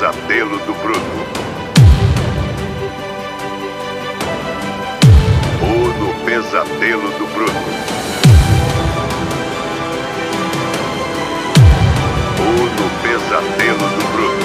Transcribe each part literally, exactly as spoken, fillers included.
pesadelo do Bruno. O no pesadelo do Bruno. O no pesadelo do Bruno.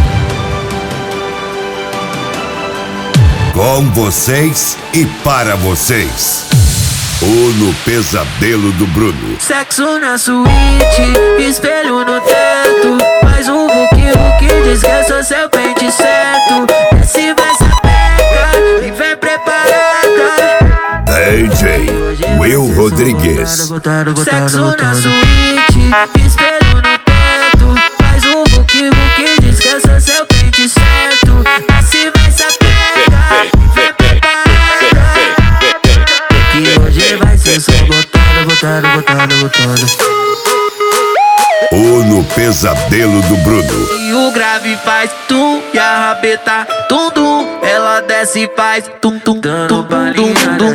Com vocês e para vocês. O no pesadelo do Bruno. Sexo na suíte, espelho no teto. Mais um Hulk, Hulk diz que eu sou seu pente certo. Desce vai sapeca e vem preparada. D J Will Rodrigues. Sexo na suíte, espelho no teto. Mais um Hulk, Hulk diz que eu sou seu pente certo. Desce vai sapeca e vem preparada. Que hoje vai ser só botada, botada, botada, botada. O no pesadelo do Bruno. E o grave faz tum e a rabeta tum tum. Ela desce e faz tum tum tum tum tum tum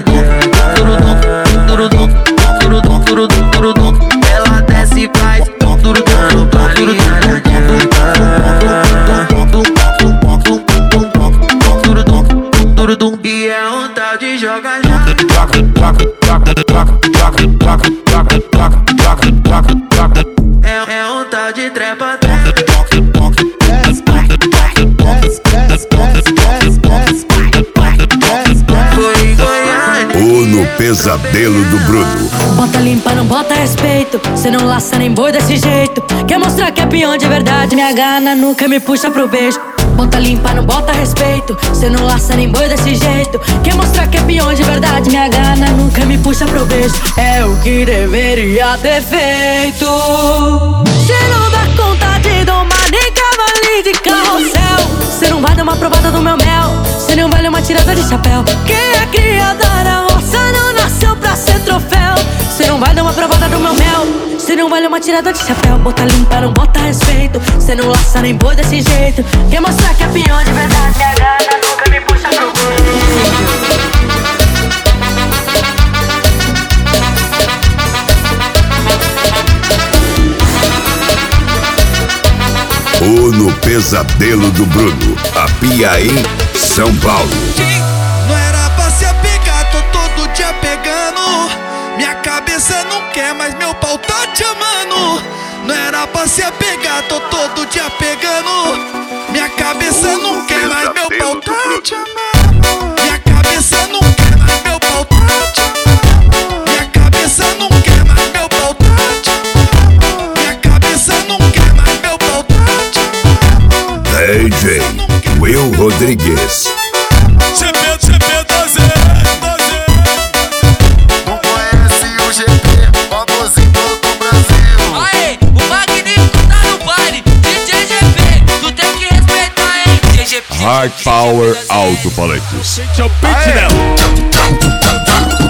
tum. Ela desce e faz tum tum tum tum tum. E é um tal de joga joga. É, é um tal de trepa trepa. O no pesadelo do Bruno. Bota limpa, não bota respeito. Cê não laça nem boi desse jeito. Quer mostrar que é peão de verdade? Me agarra na nuca, me puxa pro beijo. Bota limpa, não bota respeito. Cê não laça nem boi desse jeito. Quer mostrar que é peão de verdade? Me agarra na nuca, me puxa pro beijo. É o que deveria ter feito. Cê não dá conta de domar nem cavalinho de carrossel. Cê não vai dar uma provada do meu mel. Cê não vale uma tirada de chapéu. Quem é criada na roça não nasceu pra ser troféu. Cê não vai dar uma provada do meu mel. Cê não vale uma tirada de chapéu. Bota limpa, não bota respeito. Cê não laça nem boi desse jeito. Quer mostrar que é peão de verdade? Me agarra, nunca me puxa pro beijo. O no pesadelo do Bruno. A Piaí, São Paulo. Não era pra se apegar, tô todo dia pegando. Minha cabeça não quer, mas meu pau tá te amando. Não era pra se apegar, tô todo dia pegando. Minha cabeça não quer, mas meu pau tá te amando. Minha cabeça não quer, mas meu pau tá te amando. Minha cabeça não quer, mas meu pau tá te amando. Minha cabeça não quer, mas meu pau tá te amando. D J Will Rodrigues. G P, G P, doze. Não conhece o G P, famoso em todo o Brasil. Aê, o Magnífico tá no baile. D J G P, tu tem que respeitar, hein? D J P. Hard Power Alto Palanques. Aê.